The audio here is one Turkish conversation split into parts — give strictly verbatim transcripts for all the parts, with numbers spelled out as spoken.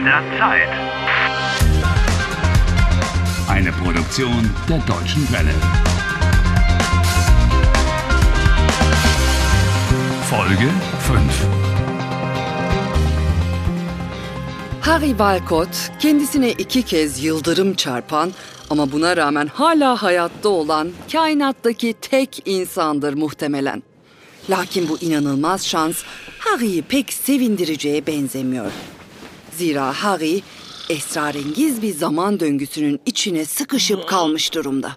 der Zeit. Eine Produktion der Deutschen Welle. Folge fünf. Harry Walcott kendisine iki kez yıldırım çarpan ama buna rağmen hala hayatta olan kainattaki tek insandır muhtemelen. Lakin bu inanılmaz şans Harry'i pek sevindireceğe benzemiyor. Zira Harry esrarengiz bir zaman döngüsünün içine sıkışıp kalmış durumda.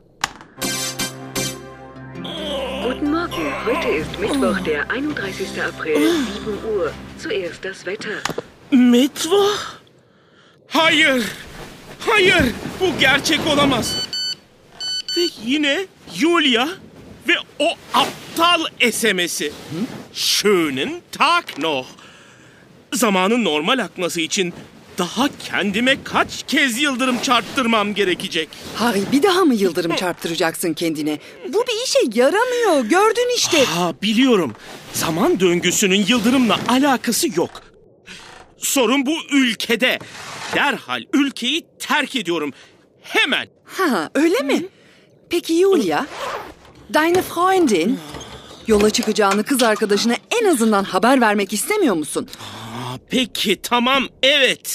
Guten Morgen, heute ist Mittwoch, der einunddreißigster April, sieben Uhr. Zuerst das Wetter. Mittwoch? Hayır, hayır, bu gerçek olamaz. Ve yine Julia ve o aptal S M S'i. Schönen Tag noch. Zamanın normal akması için daha kendime kaç kez yıldırım çarptırmam gerekecek? Harry, bir daha mı yıldırım çarptıracaksın kendine? Bu bir işe yaramıyor, gördün işte. Ha, biliyorum. Zaman döngüsünün yıldırımla alakası yok. Sorun bu ülkede. Derhal ülkeyi terk ediyorum. Hemen. Ha, öyle mi? Peki Julia, deine Freundin, yola çıkacağını kız arkadaşına en azından haber vermek istemiyor musun? Aa, peki, tamam, evet.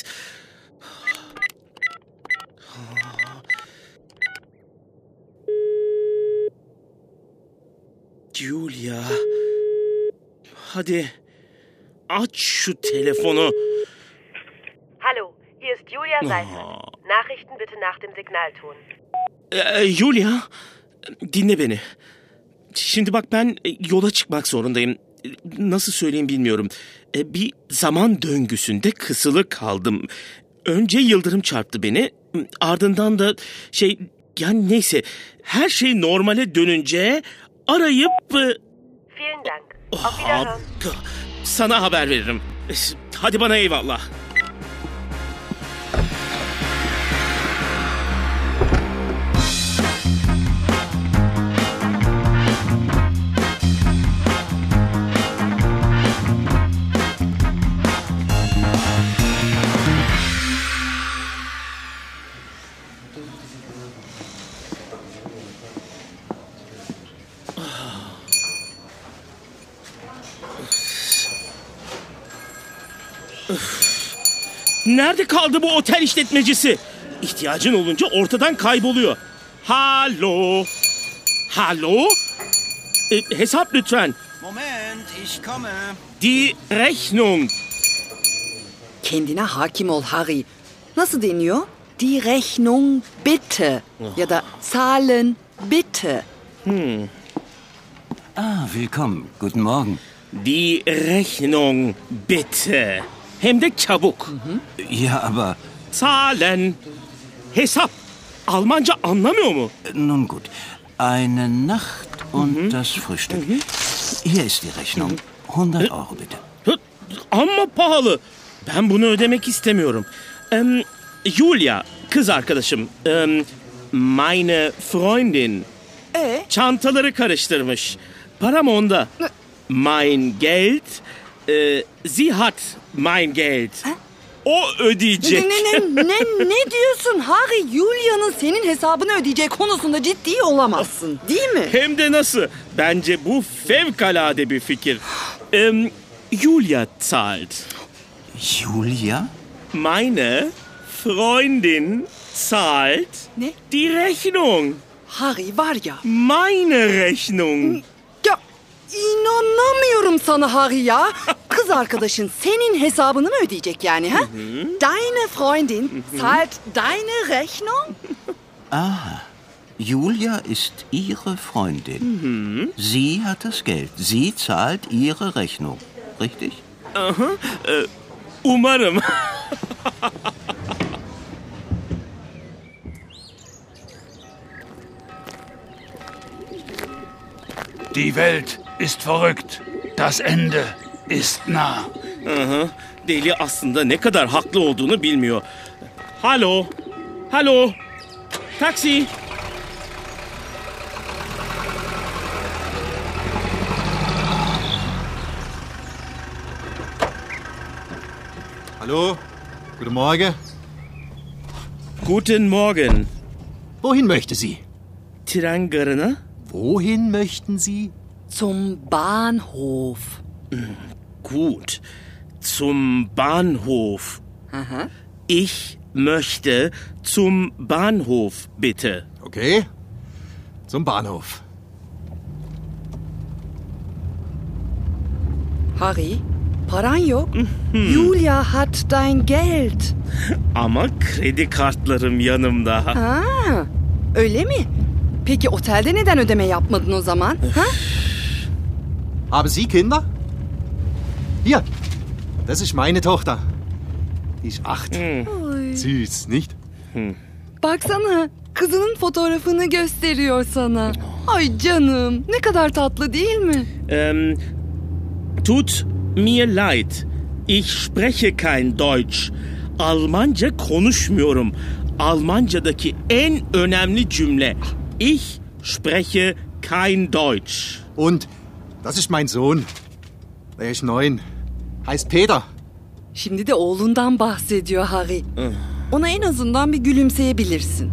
Julia, hadi aç şu telefonu. Hallo, hier ist Julia Seifert. Nachrichten bitte nach dem Signalton. Ee, Julia, dinle beni. Şimdi bak, ben yola çıkmak zorundayım. Nasıl söyleyeyim bilmiyorum. Bir zaman döngüsünde kısılı kaldım. Önce yıldırım çarptı beni. Ardından da şey, yani neyse, her şey normale dönünce arayıp... Vielen Dank. Auf Wiederhören. Sana haber veririm. Hadi bana eyvallah. Nerede kaldı bu otel işletmecisi? İhtiyacın olunca ortadan kayboluyor. Hallo? Hallo? E, hesap lütfen. Moment, ich komme. Die Rechnung. Kendine hakim ol Harry. Nasıl deniyor? Die Rechnung bitte. Ya da zahlen bitte. Hmm. Ah, willkommen. Guten Morgen. Die Rechnung bitte. Hem de çabuk. Ja, aber... Zahlen. Hesap. Almanca anlamıyor mu? Nun gut. Eine Nacht und das Frühstück. Hier ist die Rechnung. hundert Euro bitte. Amma pahalı. Ben bunu ödemek istemiyorum. Ähm, Julia, kız arkadaşım. Ähm, meine Freundin. E? Çantaları karıştırmış. Param onda. Mein Geld. Äh, sie hat mein Geld. Ha? O ödeyecek. Ne, ne, ne, ne diyorsun Harry? Julia'nın senin hesabını ödeyeceği konusunda ciddi olamazsın, değil mi? Hem de nasıl? Bence bu fevkalade bir fikir. Ähm, Julia zahlt. Julia? Meine Freundin zahlt Ne? die Rechnung. Harry var ya. Meine Rechnung. Ya inanamıyorum sana Harry ya. Kız arkadaşın senin hesabını mı ödeyecek yani ha? Deine Freundin zahlt deine Rechnung? Aha. Julia ist Ihre Freundin. Sie hat das Geld. Sie zahlt Ihre Rechnung. Richtig? Aha. Ee, umarım. Die Welt ist verrückt. Das Ende ist nah. Aha. Deli aslında ne kadar haklı olduğunu bilmiyor. Hallo. Hallo. Taksi. Hallo? Guten Morgen. Guten Morgen. Wohin möchte sie? Tren garına? Wohin möchten Sie? Zum Bahnhof. Gut. Zum Bahnhof. Aha. Ich möchte zum Bahnhof, bitte. Okay. Zum Bahnhof. Harry, paran yok. Julia hat dein Geld. Ama kredi kartlarım yanımda. Ha, öyle mi? Peki otelde neden ödeme yapmadın o zaman? Ha? Haben Sie Kinder? Hier. Das ist meine Tochter. Die ist acht. Süß, nicht? Baksana, kızının fotoğrafını gösteriyor sana. Ay canım, ne kadar tatlı değil mi? Ähm, tut mir leid. Ich spreche kein Deutsch. Almanca konuşmuyorum. Almancadaki en önemli cümle. Ich spreche kein Deutsch. Und das ist mein Sohn. Der ist neun. Heißt Peter. Şimdi de oğlundan bahsediyor Harry. Ona en azından bir gülümseyebilirsin.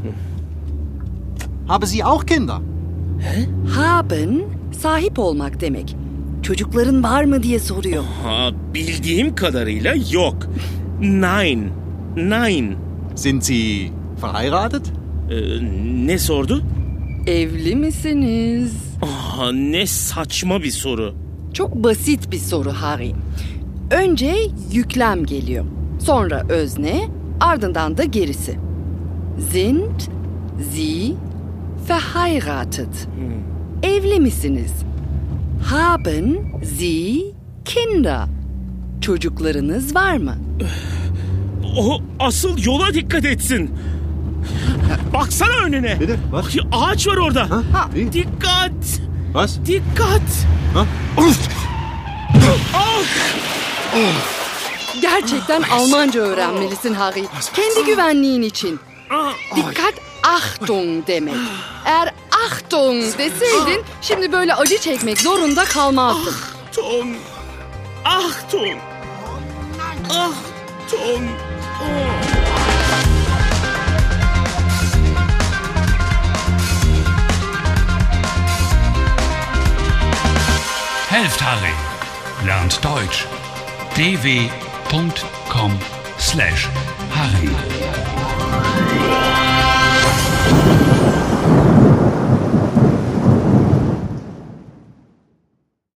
Haben Sie auch Kinder? Haben, sahip olmak demek. Çocukların var mı diye soruyor. Ha, bildiğim kadarıyla yok. Nein. Nein. Sind Sie verheiratet? Ee, ne sordu? Evli misiniz? Aa, ne saçma bir soru. Çok basit bir soru Harry. Önce yüklem geliyor. Sonra özne, ardından da gerisi. Sind Sie verheiratet? Evli misiniz? Haben Sie Kinder? Çocuklarınız var mı? O asıl yola dikkat etsin. Baksana önüne. Bitte, was? Bak, ağaç var orada. Ha? Wie? Dikkat. Was? Dikkat. Ha? Ah! Gerçekten Almanca öğrenmelisin Harry. Kendi güvenliğin için. Dikkat, Achtung demek. Eğer Achtung deseydin şimdi böyle acı çekmek zorunda kalmazdın. Achtung. Achtung. Achtung. Helft Harry. Lernt Deutsch. d w punkt com slash Harry.